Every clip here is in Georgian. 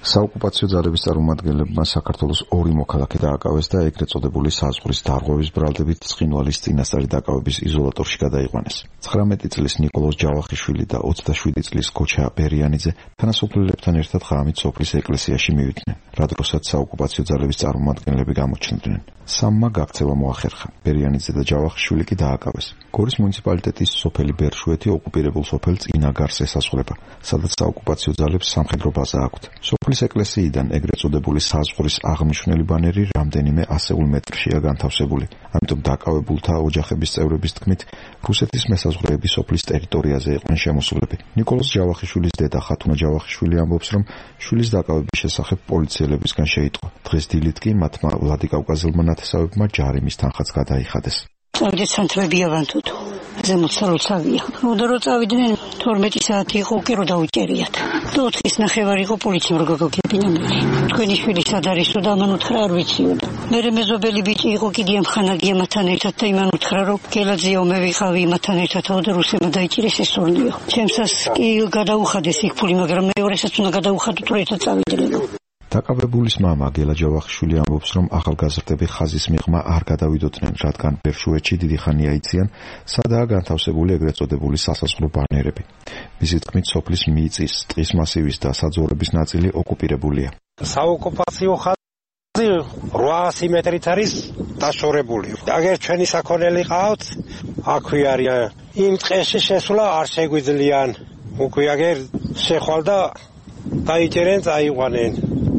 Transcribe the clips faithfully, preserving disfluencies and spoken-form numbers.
საოკუპაციო ძალების წარმომადგენლებმა საქართველოს ორი მოქალაქე დააკავეს და ეგრეთ წოდებული საზღვრის დარღვევის ბრალდებით ცხინვალის წინასწარი დაკავების იზოლატორში გადაიყვანეს. ცხრამეტი წლის ნიკოლოზ ჯავახიშვილი და ოცდაშვიდი წლის კოჩა ბერიანიძე თანასოფლელებთან ერთად ღამით სოფლის ეკლესიაში მივიდნენ, რა დროსაც საოკუპაციო ძალების წარმომადგენლები გამოჩნდნენ. სამმა გაქცევა მოახერხა. ბერიანიძე და ჯავახიშვილი კი დააკავეს. გორის მუნიციპალიტეტის სოფელი ბერშუეთი ოკუპირებულ სოფელ წინაგარს ესაზღვრება, სადაც საოკუპაციო ძალებს სამხედრო ბაზა აქვთ. სოფლის ეკლესიიდან ეგრეთ წოდებული საზღვრის აღმნიშვნელი ბანერი რამდენიმე ასეულ მეტრშია განთავსებული. ამიტომ დაკავებულთა ოჯახების წევრების თქმით, რუსეთის მესაზღვრეები სოფლის ტერიტორიაზე იყვნენ შემოსულები. ნიკოლოზ ჯავახიშვილის დედა ხათუნა ჯავახიშვილი ამბობს, რომ შვილის დაკავების შესახებ პოლიციელებისგან შეიტყო. დღეს დილით კი მათმა ვლადიკავკაზელმა ნათესავებმა ჯარიმის თანხაც გადაიხადეს. წავიდეთ სანთლებიავან თუთო. ზემოთ სალოცავია. უდარო წავიდნენ თორმეტი საათი იყო უკვე რო დაუჭერიათ. ოთხის ნახევარი იყო პოლიციამ რო გაგებინამელი. თქვენი შვილი სად არისო და ამან უთხრა არ ვიციოდა. მერე მეზობელი ბიჭი იყო კიდია მხანაგია მათთან ერთად და იმან უთხრა რომ გელაძიაო მე ვიყავი მათთან ერთადო და რუსებმა დაიჭირეს ესორნიო. ჩემსას კი გადაუხადეს იქ ფული, მაგრამ მეორესაც უნდა გადაუხადოთ რომ ერთად წავიდნენ. დაკავებულის მამა გელა ჯავახიშვილი ამბობს, რომ ახალგაზრდები ხაზის მიღმა არ გადავიდოდნენ, რადგან ბერშუეთში დიდი ხანია იციან, სადაა განთავსებული ეგრეთ წოდებული სასაზღვრო ბანერები. მისი თქმით, სოფლის მიწის, ტყის მასივის და საძოვრების ნაწილი ოკუპირებულია. საოკუპაციო ხაზი რვაასი მეტრით არის დაშორებული. აგერ ჩვენი საქონელი ყავთ, აქვე არიან. იმ ტყეში შესვლა არ შეგვიძლიან. უკვე აგერ შეხვალ და დაიჭერენ, წაიყვანენ.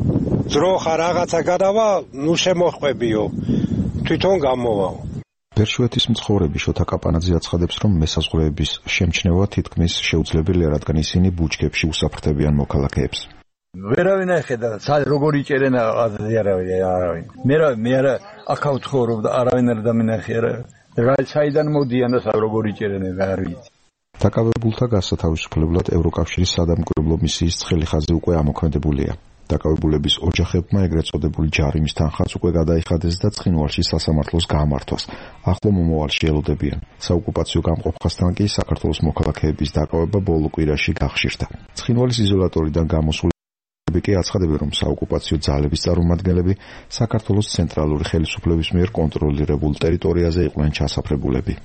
ძროხა რაღაცა გადავა, ნუ შემოხვებიო. თვითონ გამოვაო. ბერშუეთის მცხოვრები შოთა კაპანაძე აცხადებს, რომ მესაზღვრეების შემჩნევა თითქმის შეუძლებელია, რადგან ისინი ბუჩქებში უსაფრთხებიან მოქალაქეებს. ვერავინ ახედა, როგორ იჭერენ არავინ. მე რა მე არა აქავთ ხორობ და არავინ არ დამინახიერა. რა საიდან მოდიან და როგორ იჭერენ არ ვიცი. დაკავებულთა გასათავისუფლებლად ევროკავშირის სადამკვირვებლო მისიის ცხელი ხაზი უკვე ამოქმედებულია. დაკავებულების ოჯახებმა ეგრეთ წოდებული ჯარიმის თანხაც უკვე გადაიხადეს და ცხინვალში სასამართლოს გამართვას ახლო მომავალში ელოდებიან. საოკუპაციო გამყოფხასთან კი საქართველოს მოქალაქეების დაკავება ბოლო კვირაში გახშირდა. ცხინვალის იზოლატორიდან გამოსულები კი აცხადებენ, რომ საოკუპაციო ძალების წარმომადგენლები საქართველოს ცენტრალური ხელისუფლების მიერ კონტროლირებულ ტერიტორიაზე იყვნენ ჩასაფრებულები.